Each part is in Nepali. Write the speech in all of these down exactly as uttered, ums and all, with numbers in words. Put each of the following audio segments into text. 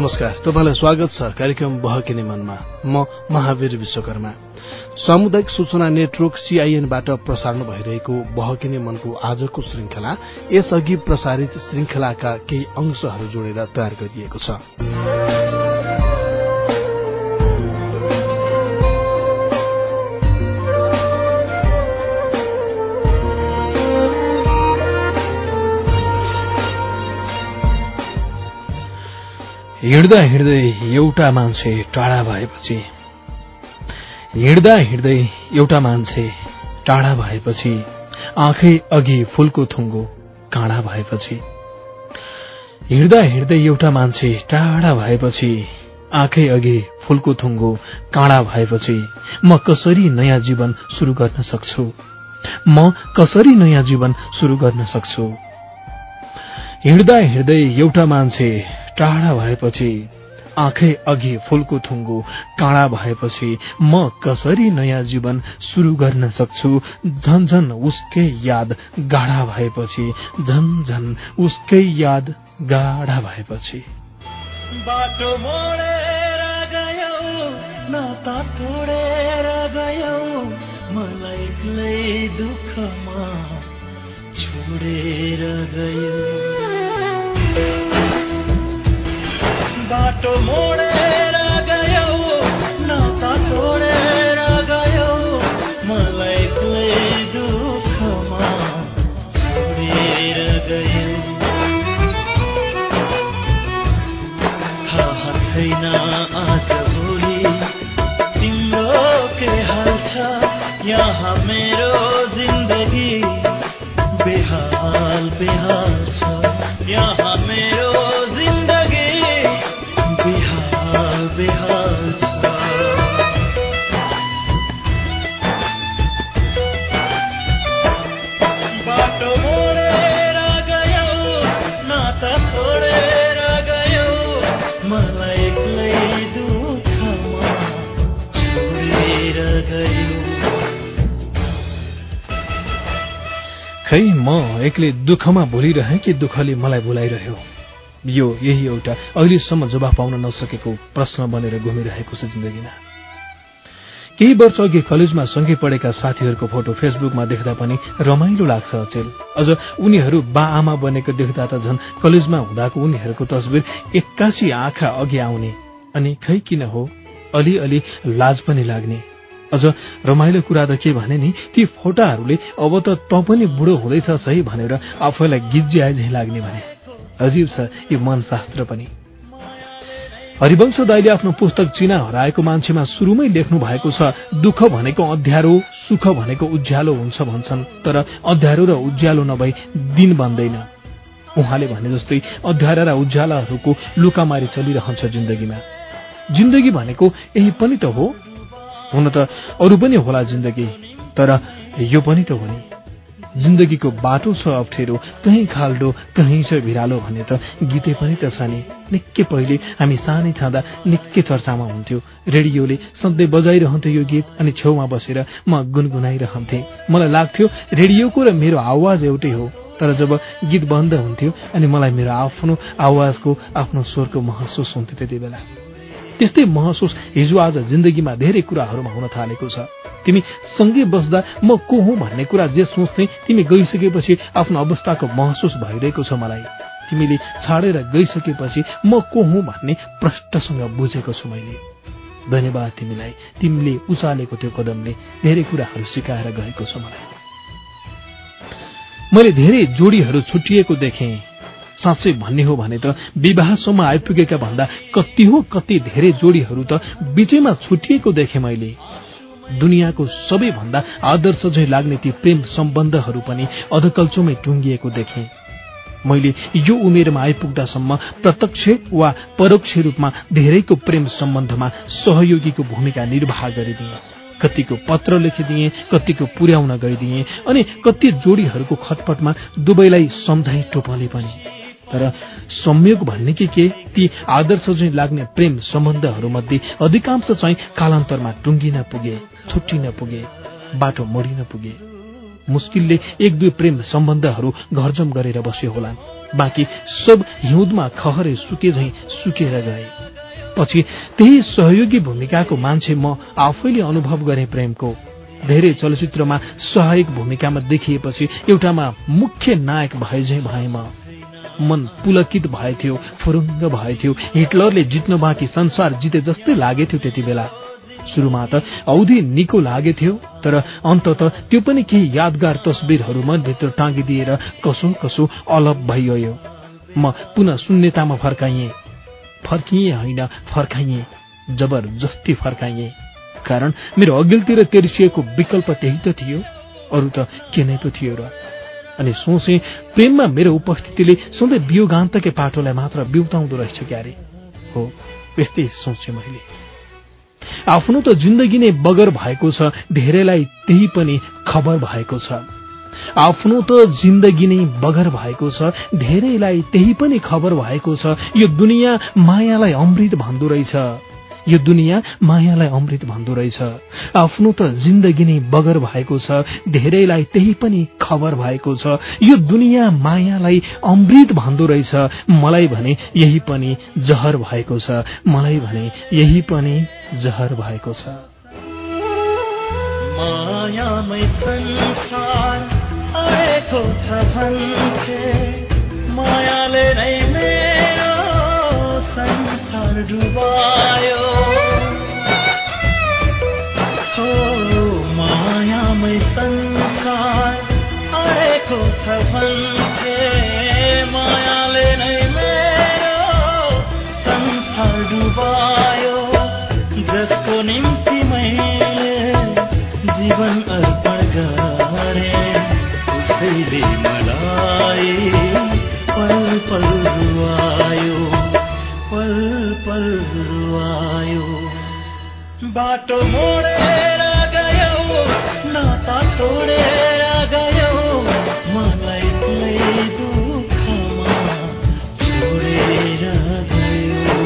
नमस्कार, तपाईलाई स्वागत छ कार्यक्रम बहकिने मनमा। म महावीर विश्वकर्मा। सामुदायिक सूचना नेटवर्क सीआईएनबाट प्रसारण भइरहेको बहकिने मनको आजको श्रृंखला यसअघि प्रसारित श्रृंखलाका केही अंशहरू जोडेर तयार गरिएको छ। हिँड्दा हिँड्दै एउटा मान्छे टाढा भएपछि हिँड्दा हिँड्दै एउटा मान्छे टाढा भएपछि आँखै अघि फूलको थुङ्गो काँडा भएपछि हिँड्दा हिँड्दै एउटा मान्छे टाढा भएपछि आँखै अघि फूलको थुङ्गो काँडा भएपछि म कसरी नयाँ जीवन सुरु गर्न सक्छु म कसरी नयाँ जीवन सुरु गर्न सक्छु हिँड्दा हिँड्दै एउटा मान्छे टाढा भएपछि आँखै अघि फूलको थुङ्गो काँडा भएपछि म कसरी नयाँ जीवन सुरु गर्न सक्छु झन्झन उसकै याद गाढा भएपछि झन्झन उसकै याद गाढा भएपछि बाटो मोडेर गयौ नाता तोडेर गयौ मलाई एक्लै दुःखमा छोडेर गयौ बाटो मोडेर गयौ नाता तोडेर गयौ मलाई एक्लै दुःखमा छोडेर गयौ थाहा छैन आज भोलि तिम्रो के हाल छ यहाँ मेरो जिन्दगी बेहाल बेहाल छ यहाँ मेरो खै म एक्लै दुःखमा भुलिरहे कि दुःखले मलाई भुलाइरह्यो यो यही एउटा अहिलेसम्म जवाफ पाउन नसकेको प्रश्न बनेर घुमिरहेको छ जिन्दगीमा। केही वर्ष अघि कलेजमा सँगै पढेका साथीहरूको फोटो फेसबुकमा देख्दा पनि रमाइलो लाग्छ अचेल। अझ उनीहरू बा आमा बनेको देख्दा त झन् कलेजमा हुँदाको उनीहरूको तस्बिर एक्कासी आँखा अघि आउने अनि खै किन हो अलिअलि लाज पनि लाग्ने। अझ रमाइलो कुरा त के भने नि ती फोटाहरूले अब त त पनि बुढो हुँदैछ सही भनेर आफैलाई गिज्याए झै लाग्ने भने। अजीब छ यो मनशास्त्र पनि। हरिवंश दाइले आफ्नो पुस्तक चिना हराएको मान्छेमा सुरुमै लेख्नु भएको छ दुःख भनेको अँध्यारो सुख भनेको उज्यालो हुन्छ भन्छन्, तर अँध्यारो र उज्यालो नभई दिन बन्दैन। उहाँले भने जस्तै अँध्यारा र उज्यालाहरूको लुकामारी चलिरहन्छ जिन्दगीमा। जिन्दगी भनेको यही पनि त हो। हुन त अरू पनि होला जिन्दगी, तर यो पनि त हो नि। जिन्दगीको बाटो छ अप्ठ्यारो, कहीँ खाल्डो कहीँ छ भिरालो भन्ने त गीते पनि त छ नि। निकै पहिले हामी सानै छँदा निकै चर्चामा हुन्थ्यो। रेडियोले सधैँ बजाइरहन्थ्यो यो गीत अनि छेउमा बसेर म गुनगुनाइरहन्थे। मलाई लाग्थ्यो रेडियोको र मेरो आवाज एउटै हो, तर जब गीत बन्द हुन्थ्यो अनि मलाई मेरो आफ्नो आवाजको आफ्नो स्वरको महसुस हुन्थ्यो त्यति बेला। त्यस्तै महसुस हिजो आज जिन्दगीमा धेरै कुराहरूमा हुन थालेको छ। तिमी सँगै बस्दा म को हुँ भन्ने कुरा जे सोच्थे तिमी गइसकेपछि आफ्नो अवस्थाको महसुस भइरहेको छ मलाई। तिमीले छाडेर गइसकेपछि म को हुँ भन्ने प्रष्टसँग बुझेको छु मैले। धन्यवाद तिमीलाई, तिमीले उचालेको त्यो कदमले धेरै कुराहरू सिकाएर गएको छ मलाई। मैले धेरै जोडीहरू छुट्टिएको देखेँ। साँच्चै भन्ने हो भने त विवाहसम्म आइपुगेका भन्दा कति हो कति धेरै जोडीहरू त बीचैमा छुट्टिएको देखेँ मैले। दुनियाँको सबैभन्दा आदर्श झै लाग्ने ती प्रेम सम्बन्धहरू पनि अधकल्चोमै टुङ्गिएको देखेँ मैले। यो उमेरमा आइपुग्दासम्म प्रत्यक्ष वा परोक्ष रूपमा धेरैको प्रेम सम्बन्धमा सहयोगीको भूमिका निर्वाह गरिदिए। कतिको पत्र लेखिदिए, कतिको पुर्याउन गइदिए अनि कति जोडीहरूको खटपटमा दुवैलाई सम्झाइ टोपले पनि। तर संयोग भन्ने कि के ती आदर्श चाहिँ लाग्ने प्रेम सम्बन्धहरूमध्ये अधिकांश चाहिँ कालान्तरमा टुङ्गिन पुगे, छुट्टिन पुगे, बाटो मोडिन पुगे। मुस्किलले एक दुई प्रेम सम्बन्धहरू घरजम गरेर बस्यो होलान्। बाँकी सब हिउँदमा खहरे सुके झैं सुकेर गए। पछि त्यही सहयोगी भूमिकाको मान्छे म आफैले अनुभव गरेँ प्रेमको। धेरै चलचित्रमा सहायक भूमिकामा देखिएपछि एउटामा मुख्य नायक भए झैं भए म। मन पुलकित भएथ्यो, फुरुङ्ग भएथ्यो। हिटलरले जित्न बाँकी संसार जिते जस्तै लागेथ्यो त्यति बेला। सुरुमा त औधी निको लागेथ्यो, तर अन्तत त्यो पनि केही यादगार तस्बिरहरू मनभित्र टाँगिदिएर कसो कसो अलप भइयो। म पुनः शून्यतामा फर्काइएँ। फर्किएँ होइन, फर्काइएँ, जबरजस्ती फर्काइएँ। कारण मेरो अघिल्तिर तेर्सिएको विकल्प त्यही त थियो, अरू त के नै पो थियो र। अनि सोचे प्रेममा मेरो उपस्थितिले सधैँ वियोगान्तकै पाटोलाई मात्र बिउताउँदो रहेछ क्यारे। हो, यस्तै सोचे मैले। आफ्नो त जिन्दगी नै बगर भएको छ, धेरैलाई त्यही पनि खबर भएको छ। आफ्नो त जिन्दगी नै बगर भएको छ, धेरैलाई त्यही पनि खबर भएको छ। यो दुनियाँ मायालाई अमृत भन्दो रहेछ, यो दुनियाँ मायालाई अमृत भन्दो रहेछ। आफ्नो त जिन्दगी नै बगर भएको छ, धेरैलाई त्यही पनि खबर भएको छ। यो दुनियाँ मायालाई अमृत भन्दो रहेछ। मलाई भने यही पनि जहर भएको छ, मलाई भने यही पनि जहर भएको छ। मायामै संसार आएको छ भन्थे, मायाले नै मेरो संसार डुबायो। हो, मायामै संसार आएको छ भन्थे, मायाले नै मेरो संसार डुबायो। जसको निम्ति मैले जीवन अर्पण गरेँ, उसैले मलाई पल पल रुवायो, पल पल रुवायो। बाटो मोडेर गयो, नाता तोडेर गयो, मलाई नै दुःखमा छोडेर गयो।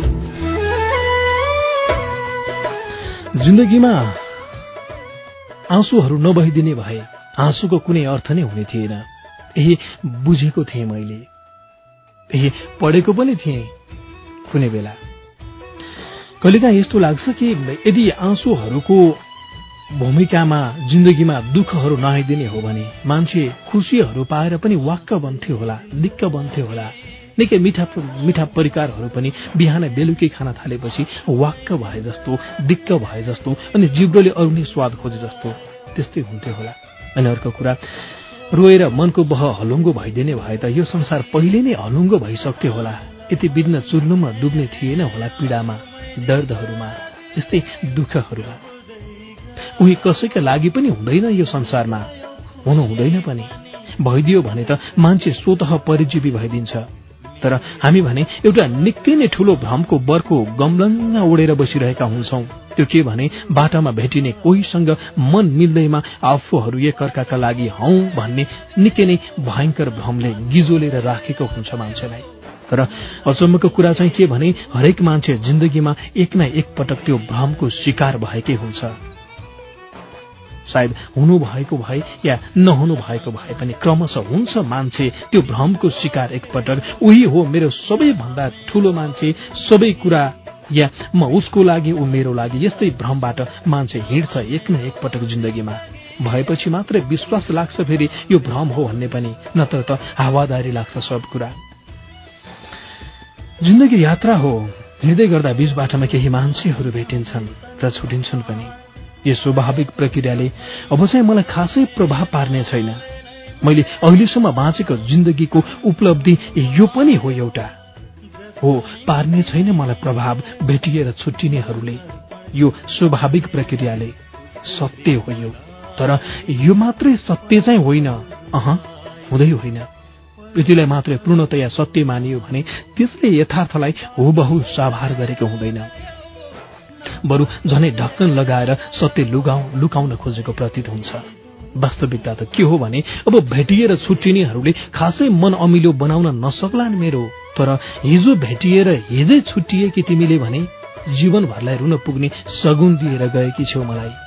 जिन्दगीमा आँसुहरू नबहिदिने भए आँसुको कुनै अर्थ नै हुने थिएन। यही बुझेको थिएँ मैले, यही पढेको पनि थिएँ कुनै बेला। कहिलेकाहीँ यस्तो लाग्छ कि यदि आँसुहरूको भूमिकामा जिन्दगीमा दुःखहरू नआइदिने हो भने मान्छे खुसीहरू पाएर पनि वाक्क बन्थ्यो होला, दिक्क बन्थ्यो होला। निकै मिठा मिठा परिकारहरू पनि बिहान बेलुकी खान थालेपछि वाक्क भए जस्तो, दिक्क भए जस्तो, अनि जिब्रोले अरू नै स्वाद खोजे जस्तो त्यस्तै हुन्थ्यो होला। अनि अर्को कुरा, रोएर मनको बह हलुङ्गो भइदिने भए त यो संसार पहिले नै हलुङ्गो भइसक्थ्यो होला। यति बिघ्न चुर्लुममा डुब्ने थिएन होला पीडामा, दर्दहरूमा, यस्तै दुःखहरूमा। उही कसैका लागि पनि हुँदैन यो संसारमा, हुनु हुँदैन पनि। भइदियो भने त मान्छे स्वतः परिजीवी भइदिन्छ। तर हामी भने एउटा निकै नै ठूलो भ्रमको बरको गमलङ्ग ओढेर बसिरहेका हुन्छौं। त्यो के भने बाटामा भेटिने कोहीसँग मन मिल्दैमा आफूहरू एकअर्काका लागि हौ भन्ने निकै नै भयंकर भ्रमले गिजोलेर राखेको हुन्छ मान्छेलाई। तर अचम्मको कुरा चाहिँ के भने हरेक मान्छे जिन्दगीमा एक न एक पटक त्यो भ्रमको शिकार भएकै हुन्छ। सायद हुनु भएको भए या नहुनु भएको भए पनि क्रमशः हुन्छ मान्छे त्यो भ्रमको शिकार एकपटक। उही हो मेरो सबैभन्दा ठूलो मान्छे, सबै कुरा या म उसको लागि ऊ मेरो लागि, यस्तै भ्रमबाट मान्छे हिँड्छ एक न एक पटक जिन्दगीमा। भएपछि मात्रै विश्वास लाग्छ फेरि यो भ्रम हो भन्ने पनि, नत्र त हावादारी लाग्छ सब कुरा। जिन्दगी यात्रा हो, हिँड्दै गर्दा बीच बाटोमा केही मान्छेहरू भेटिन्छन् र छुटिन्छन् पनि। यो स्वाभाविक प्रक्रियाले अब चाहिँ मलाई खासै प्रभाव पार्ने छैन। मैले अहिलेसम्म बाँचेको जिन्दगीको उपलब्धि यो पनि हो एउटा। हो, पार्ने छैन मलाई प्रभाव भेटिएर छुट्टिनेहरूले। यो स्वाभाविक प्रक्रियाले सत्य हो यो। तर यो मात्रै सत्य चाहिँ होइन, अह हुँदै होइन। यतिलाई मात्रै पूर्णतया सत्य मानियो भने त्यसले यथार्थलाई हुबहु साभार गरेको हुँदैन, बरु झनै ढक्कन लगाएर सत्य लुगाउ लुकाउन खोजेको प्रतीत हुन्छ। वास्तविकता त के हो भने अब भेटिएर छुट्टिनेहरूले खासै मन अमिलो बनाउन नसक्लान् मेरो। तर हिजो भेटिएर हिजै छुट्टिए कि तिमीले भने जीवनभरलाई रुन पुग्ने सगुन दिएर गएकी छेउ मलाई।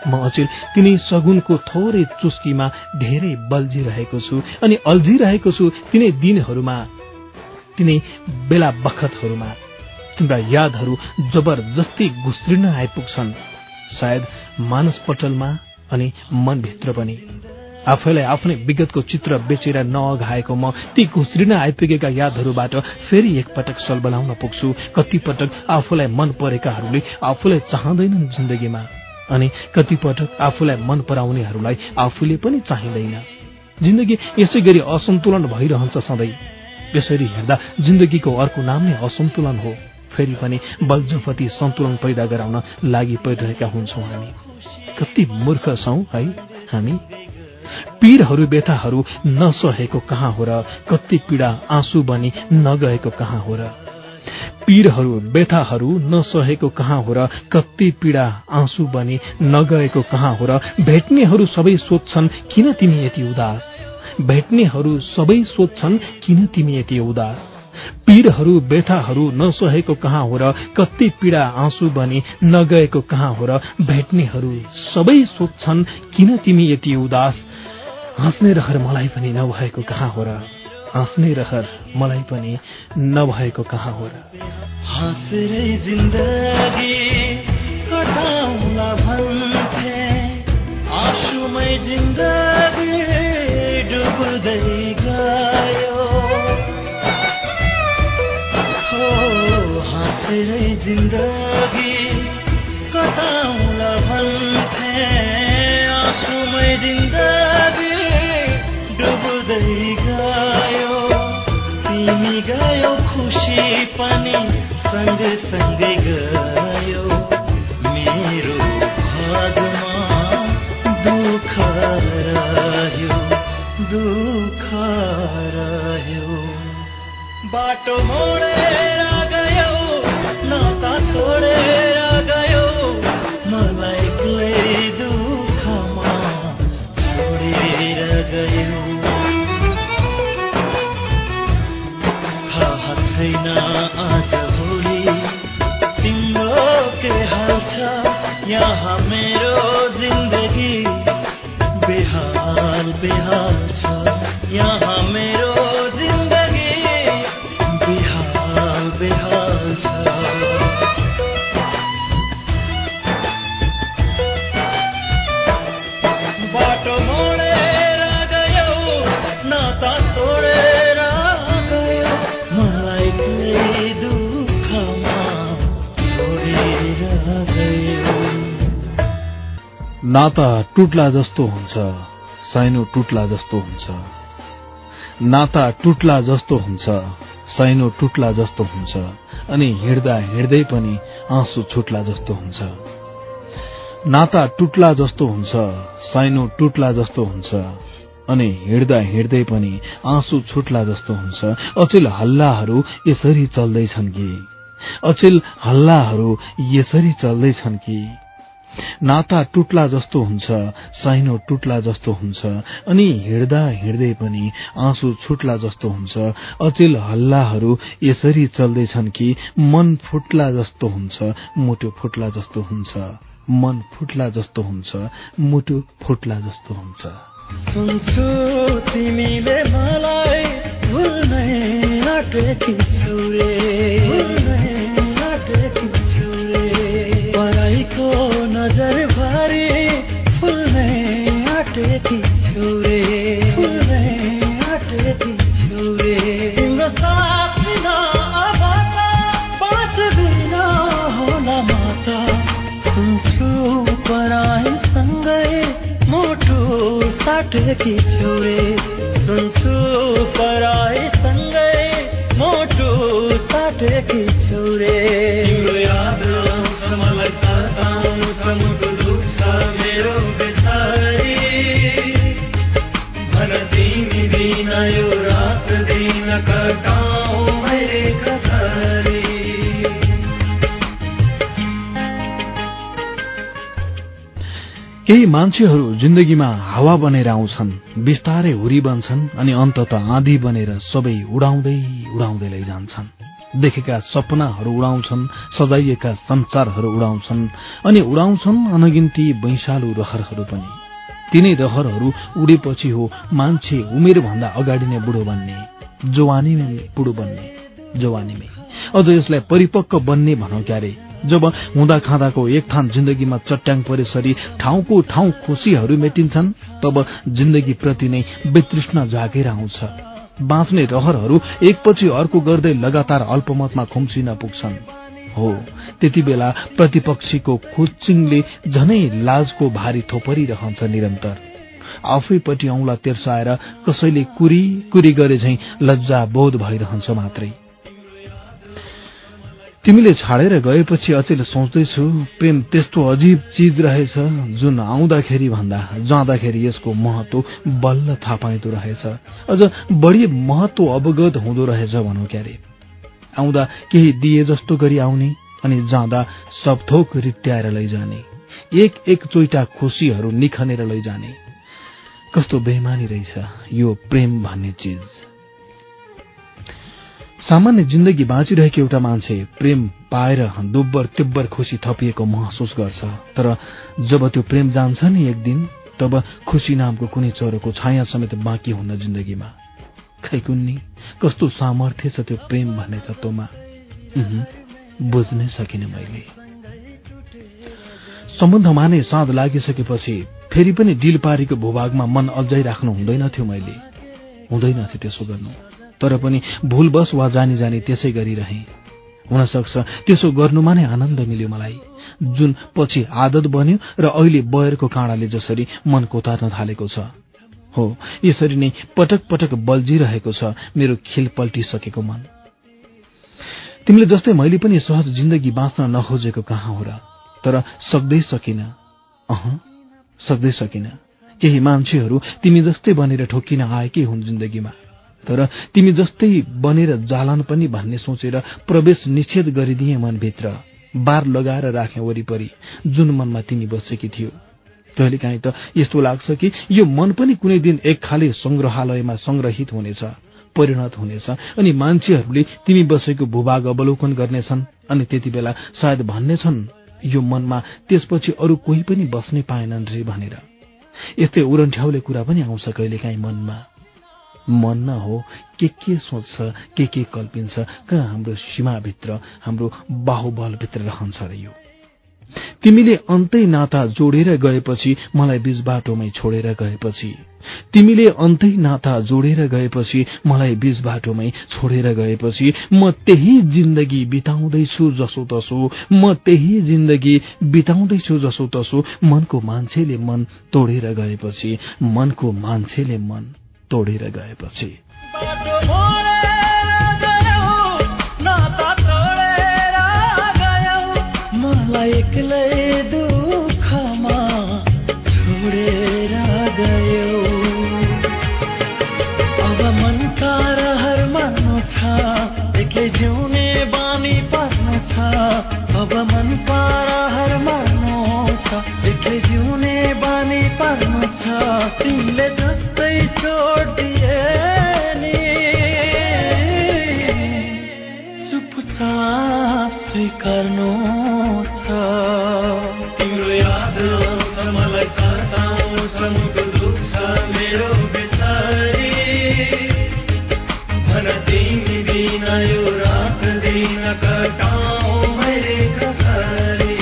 म अचेल तिनै सगुनको थोरै चुस्कीमा धेरै बल्झिरहेको छु अनि अल्झिरहेको छु तिनै दिनहरूमा, तिनै बेला बखतहरूमा। तिम्रा यादहरू जबरजस्ती घुस्रिन आइपुग्छन्, सायद मानसपटलमा अनि मनभित्र पनि। आफैलाई आफ्नै विगतको चित्र बेचेर नअघाएको म ती घुस्रिन आइपुगेका यादहरूबाट फेरि एकपटक सलबलाउन पुग्छु। कतिपटक आफूलाई मन परेकाहरूले आफूलाई चाहँदैनन् जिन्दगीमा, अनि कतिपटक आफूलाई मन पराउनेहरूलाई आफूले पनि चाहिँदैन। जिन्दगी यसै गरी असन्तुलन भइरहन्छ सधैँ। यसरी हेर्दा जिन्दगीको अर्को नाम नै असन्तुलन हो। फेरि पनि बलजफती सन्तुलन पैदा गराउन लागि परिरहेका हुन्छौं हामी। कति मूर्ख छौं है हामी। पीरहरू व्यथाहरू नसहेको कहाँ हो र, कति पीडा आँसु बनी नगएको कहाँ हो र। पीरहरू व्यथाहरू नसहेको कहाँ हो र, कति पीडा आँसु बनी नगएको कहाँ हो र। भेट्नेहरू सबै सोध्छन् किन तिमी यति उदास, भेट्नेहरू सबै सोध्छन् किन तिमी यति उदास। पीरहरू व्यथाहरू नसहेको कहाँ हो र, कति पीडा आँसु बनी नगएको कहाँ हो र। भेट्नेहरू सबै सोध्छन् किन तिमी यति उदास। हाँस्ने रहर मलाई पनि नभएको कहाँ हो र, हाँस्ने रहर मलाई पनि नभएको कहाँ हो र। हाँसेरै जिन्दगी कटाउला भन्थे, आँसुमै जिन्दगी डुब्दै गयो। हो हाँसेरै जिन्दगी कटाउला भन्थे, आँसुमै जिन्दगी डुब्दै गयो। तिमी गयो खुसी पनि सँग सँगै गयो। मेरो भागमा दुःख रह्यो, दुःख रह्यो। बाटो मोडेर गयो, नाता तोडेर गयो, मलाई एक्लै दुःखमा छोडेर गयो। थाहा छैन आज भोलि तिम्रो के हाल छ, यहाँ मेरो जिन्दगी बेहाल बेहाल छ। यहाँ मेरो जिन्दगी बेहाल बेहाल छ। बाटो मोडेर गयो, नाता तोडेर गयो, मलाई एक्लै दुःखमा छोडेर गयो। नाता टुट्ला जस्तो हुन्छ, साइनो टुट्ला जस्तो हुन्छ। नाता टुट्ला जस्तो हुन्छ, साइनो टुट्ला जस्तो हुन्छ। अनि हिँड्दा हिँड्दै पनि आँसु छुट्ला जस्तो हुन्छ। नाता टुट्ला जस्तो हुन्छ, साइनो टुट्ला जस्तो हुन्छ। अनि हिँड्दा हिँड्दै पनि आँसु छुट्ला जस्तो हुन्छ। अचेल हल्लाहरू यसरी चल्दैछन् कि, अचेल हल्लाहरू यसरी चल्दैछन् कि। नाता टुट्ला जस्तो हुन्छ, साइनो टुट्ला जस्तो हुन्छ। अनि हिँड्दा हिँड्दै पनि आँसु छुट्ला जस्तो हुन्छ। अचेल हल्लाहरू यसरी चल्दैछन् कि, मन फुट्ला जस्तो हुन्छ, मुटु फुट्ला जस्तो हुन्छ। मन फुट्ला जस्तो हुन्छ, मुटु फुट्ला जस्तो हुन्छ। सुन्छु तिमीले मलाई भुल्नै आँटेकी छौ रे, भुल्नै आँटेकी छौ रे। पराइको नजर भरि फुल्नै आँटेकी छौ रे, फुल्नै आँटेकी छौ रे। तिम्रो साथ बिना अब त बाँच्दिन होला माता। सुन्छु पराइसँगै मुटु साटेकी छौ रे, सुन्छु पराइसँगै मुटु साटेकी छौ रे। तिम्रो याद आउँछ मलाई सताउँछ, मुटु दुख्छ मेरो बेचारी। भन तिमी दिन यो रात दिन कटाऊ मैले कसरी। केही मान्छेहरू जिन्दगीमा हावा बनेर आउँछन्, बिस्तारै हुरी बन्छन् अनि अन्तत आँधी बनेर सबै उडाउँदै उडाउँदै लैजान्छन्। देखेका सपनाहरू उडाउँछन्, सजाइएका संसारहरू उडाउँछन् अनि उडाउँछन् अनगिन्ती वैशालु रहरहरू पनि। तिनै रहरहरू उडेपछि हो मान्छे उमेरभन्दा अगाडि नै बुढो बन्ने, जवानीमै बुढो बन्ने, जवानीमै। अझ यसलाई परिपक्व बन्ने भनौं क्यारे। जब हुँदा खाँदाको एक थान जिन्दगीमा चट्याङ परेसरी ठाउँको ठाउँ खुशीहरू मेटिन्छन्, तब जिन्दगी प्रति नै वितृष्णा जागेर आउँछ। बाँच्ने रहरहरू एकपछि अर्को गर्दै लगातार अल्पमतमा खुम्सिन पुग्छन्। हो, त्यति बेला प्रतिपक्षीको खुच्चिङले झनै लाजको भारी थोपरिरहन्छ निरन्तर। आफैपट्टि औंला तेर्साएर कसैले कुरी कुरी गरे झैं लज्जा बोध भइरहन्छ मात्रै। तिमीले छाडेर गएपछि अचेल सोच्दैछु, प्रेम त्यस्तो अजीब चीज रहेछ जुन आउँदाखेरि भन्दा जाँदाखेरि यसको महत्व बल्ल थाहा पाइँदो रहेछ, अझ बढी महत्व अवगत हुँदो रहेछ भनौं क्यारे। आउँदा केही दिए जस्तो गरी आउने अनि जाँदा सब थोक रित्याएर लैजाने, एक एक चोइटा खुशीहरू निखनेर लैजाने। कस्तो बेइमानी रहेछ यो प्रेम भन्ने चीज। सामान्य जिन्दगी बाँचिरहेको एउटा मान्छे प्रेम पाएर दुब्बर तिब्बर खुशी थपिएको महसुस गर्छ, तर जब त्यो प्रेम जान्छ नि एक दिन, तब खुशी नामको कुनै चरोको छाया समेत बाँकी हुन्न जिन्दगीमा। खै कुन्नी कस्तो सामर्थ्य छ त्यो प्रेम भन्ने तत्वमा, बुझ्नै सकिन मैले। सम्बन्धमा नै साँध लागिसकेपछि फेरि पनि डिल पारीको भूभागमा मन अल्झाइ राख्नु हुँदैन थियो मैले, हुँदैन थियो त्यसो गर्नु। तर पनि भूलवश वा जानी जानी त्यसै गरिरहे। हुन सक्छ त्यसो गर्नुमा नै आनन्द मिल्यो मलाई, जुन पछि आदत बन्यो र अहिले बयरको काँडाले जसरी मन कोतार्न थालेको छ। हो, यसरी नै पटक पटक बल्झिरहेको छ मेरो खेल पल्टिसकेको मन। तिमीले जस्तै मैले पनि सहज जिन्दगी बाँच्न नखोजेको कहाँ हो र, तर सक्दै सकिन। अह सक्दै सकिन। केही मान्छेहरू तिमी जस्तै बनेर ठोकिन आएकै हुन् जिन्दगीमा, तर तिमी जस्तै बनेर जालान पनि भन्ने सोचेर प्रवेश निषेध गरिदिए मनभित्र, बार लगाएर राखे वरिपरि जुन मनमा तिमी बसेकी थियो। कहिलेकाहीँ त यस्तो लाग्छ कि यो मन पनि कुनै दिन एक खाले संग्रहालयमा संग्रहित हुनेछ, परिणत हुनेछ, अनि मान्छेहरूले तिमी बसेको भूभाग अवलोकन गर्नेछन् अनि त्यति बेला सायद भन्नेछन् यो मनमा त्यसपछि अरू कोही पनि बस्नै पाएनन् रे भनेर। यस्तै उरन्ठ्याउले कुरा पनि आउँछ कहिलेकाहीँ मनमा। मन न हो के के सोच्छ, के के कल्पिन्छ, कहाँ हाम्रो सीमाभित्र, हाम्रो बाहुबलभित्र रहन्छ र यो। तिमीले अन्तै नाता जोडेर गएपछि मलाई बीच बाटोमै छोडेर गएपछि, तिमीले अन्तै नाता जोडेर गएपछि मलाई बीच बाटोमै छोडेर गएपछि, म त्यही जिन्दगी बिताउँदैछु जसो तसो, म त्यही जिन्दगी बिताउँदैछु जसो तसो, मनको मान्छेले मन तोडेर गएपछि, मनको मान्छेले मन तोडेर गएपछि। एक्लै दुःखमा छोडेर गयो, अब मनका रहर मर्नु छ, एक्लै जिउने बानी पर्नु छ, अब मनका रहर मर्नु छ, एक्लै जिउने बानी पर्नु छ। तिमीले जस्तै छोडिदिए नि चुपचाप स्वीकार्नु छ। तिम्रो याद आउँछ मलाई सताउँछ, मुख दुख्छ मेरो बिस्तारै, भन तिमी बिना यो रात दिन कटाऊँ मैले कसरी।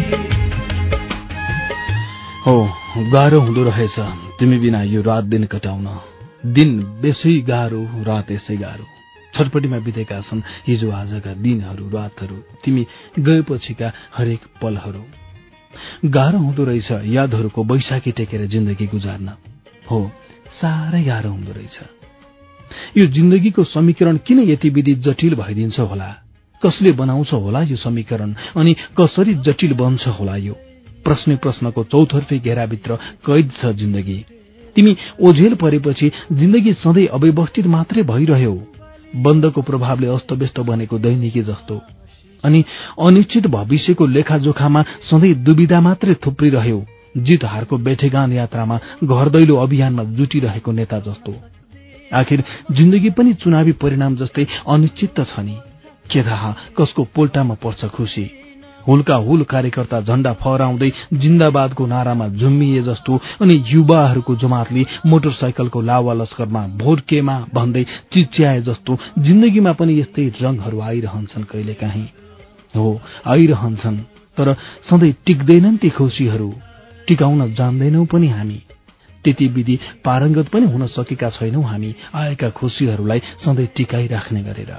हो, गाह्रो हुँदो रहेछ तिमी बिना यो रात दिन कटाउन। दिन बेसै गाह्रो, रात यसै गाह्रो। छटपटीमा बितेका छन् हिजो आजका दिनहरू, रातहरू, तिमी गएपछिका हरेक पलहरू। गाह्रो हुँदो रहेछ यादहरूको बैशाखी टेकेर जिन्दगी गुजार्न। हो, साह्रै गाह्रो हुँदो रहेछ। यो जिन्दगीको समीकरण किन यति विधि जटिल भइदिन्छ होला? कसले बनाउँछ होला यो समीकरण, अनि कसरी जटिल बन्छ होला यो? प्रश्न प्रश्नको चौतर्फी घेराभित्र कैद छ जिन्दगी। तिमी ओझेल परेपछि जिन्दगी सधैँ अव्यवस्थित मात्रै भइरह्यो, बन्दको प्रभावले अस्तव्यस्त बनेको दैनिकी जस्तो, अनि अनिश्चित भविष्यको लेखाजोखामा सधैँ दुविधा मात्रै थुप्रिरह्यो, जित हारको बेठेगान यात्रामा घर दैलो अभियानमा जुटिरहेको नेता जस्तो। आखिर जिन्दगी पनि चुनावी परिणाम जस्तै अनिश्चित त छ नि। के थाहा कसको पोल्टामा पर्छ खुसी। हुलका हुल कार्यकर्ता झण्डा फहराउँदै जिन्दाबादको नारामा झुम्मिए जस्तो अनि युवाहरूको जमातले मोटरसाइकलको लावा लस्करमा भोट केमा भन्दै चिच्याए जस्तो जिन्दगीमा पनि यस्तै रंगहरू आइरहन्छन् कहिलेकाहीँ। हो आइरहन्छन्, तर सधैँ टिक्दैनन् ती खुशीहरू, टिकाउन जान्दैनौ पनि हामी। त्यति विधि पारंगत पनि हुन सकेका छैनौ हामी आएका खुशीहरूलाई सधैँ टिकाइराख्ने गरेर।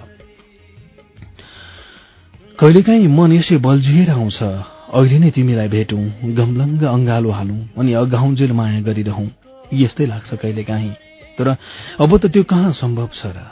कहिलेकाहीँ मन यसै बल्झिएर आउँछ, अहिले नै तिमीलाई भेटौं, गमलङ्ग अंगालो हालौं अनि अगाउन्जेल माया गरिरहौं, यस्तै लाग्छ कहिलेकाहीँ। तर अब त त्यो कहाँ सम्भव छ र।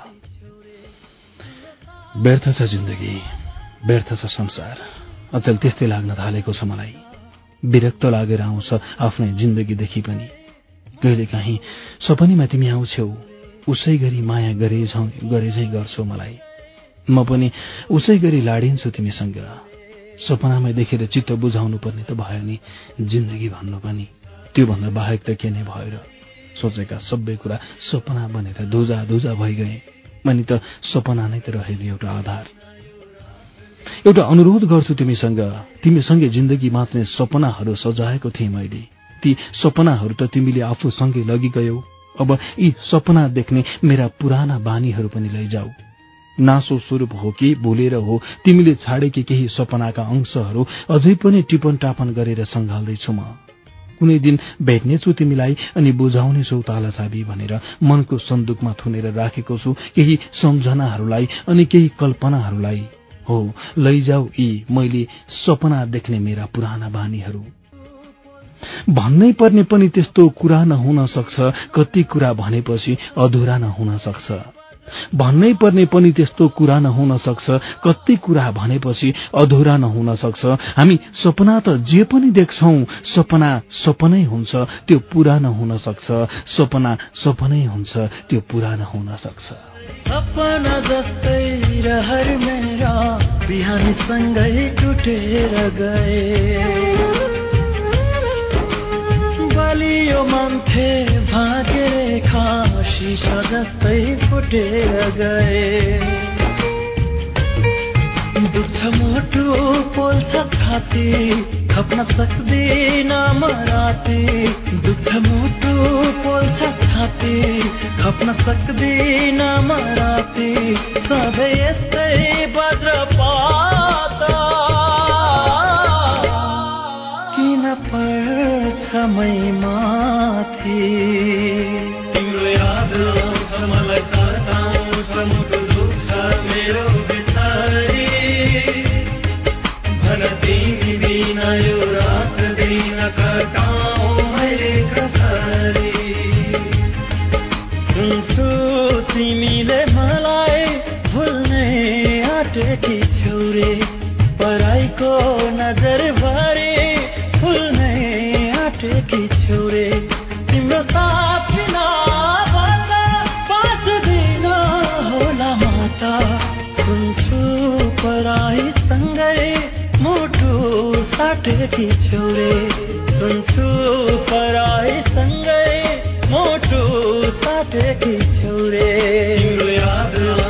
व्यर्थ छ जिन्दगी, व्यर्थ छ संसार, अचेल त्यस्तै लाग्न थालेको छ मलाई। विरक्त लागेर आउँछ आफ्नै जिन्दगीदेखि पनि। कहिलेकाहीँ सपनीमा तिमी आउँछौ, उसै गरी माया गरे झैं गर्छौ मलाई। म पनि उसै गरी लाडिन्छु तिमीसँग। सपनामै देखेर चित्त बुझाउनु पर्ने त भयो नि जिन्दगी भन्नु पनि। त्यो भन्दा बाहेक त के नै भयो र। सोचेका सबै कुरा सपना बनेर धुजा धुजा भइगए। अनि त सपना नै त रहेन एउटा आधार। एउटा अनुरोध गर्छु तिमीसँग, तिमीसँगै जिन्दगी बाँच्ने सपनाहरू सजाएको थिएँ मैले। ती सपनाहरू त तिमीले आफूसँगै लगी गयौ। अब यी सपना देख्ने मेरा पुराना बानीहरू पनि लैजाऊ। नासो स्वरूप हो कि भुलेर हो तिमीले छाडेकी केही सपनाका अंशहरू अझै पनि टिपन टापन गरेर संघाल्दैछु म। कुनै दिन भेट्नेछु तिमीलाई अनि बुझाउनेछु ताला चाबी भनेर मनको सन्दुकमा थुनेर राखेको छु केही सम्झनाहरूलाई अनि केही कल्पनाहरूलाई। हो लैजाऊ यी मैले सपना देख्ने मेरा पुराना बानीहरू। भन्नै पर्ने पनि त्यस्तो कुरा नहुन सक्छ, कति कुरा भनेपछि अधुरा नहुन सक्छ। भन्नै पर्ने पनि त्यस्तो कुरा नहुन सक्छ, कति कुरा भनेपछि अधुरा नहुन सक्छ। हामी सपना त जे पनि देख्छौं, सपना सपनै हुन्छ त्यो पूरा नहुन सक्छ। सपना सपनै हुन्छ त्यो पूरा नहुन सक्छ। सपना जस्तै रहर मेरा बिहानी सँगै टुटेर गए। बलियो मान्थे भाग्य रेखा शीशा जस्तै फुटेर गए। दुख्छ मुटु पोल्छ छाती खप्न सक्दिन म राति। दुख्छ मुटु पोल्छ छाती खप्न सक्दिन म राति। सधैँ यस्तै वज्रपात किन पर्छ मै माथि। तिम्रो याद आउँछ मलाई सताउँछ मुटु दुख्छ मेरो बिसारी। भन तिमी बिना यो रात दिन कटाउँ मैले कसरी। सुन्छु तिमीले मलाई भुल्नै आँटेकी छौ रे। पराईको नजर भरि फुल्नै आँटेकी छौ रे। तिम्रो साथ बिना भन्दा बाँच्दिन होला माता। सुन्छु पराईसँगै मुटु साटेकी छौ रे। सुन्छु पराईसँगै मुटु साटेकी छौ रे। तिम्रो याद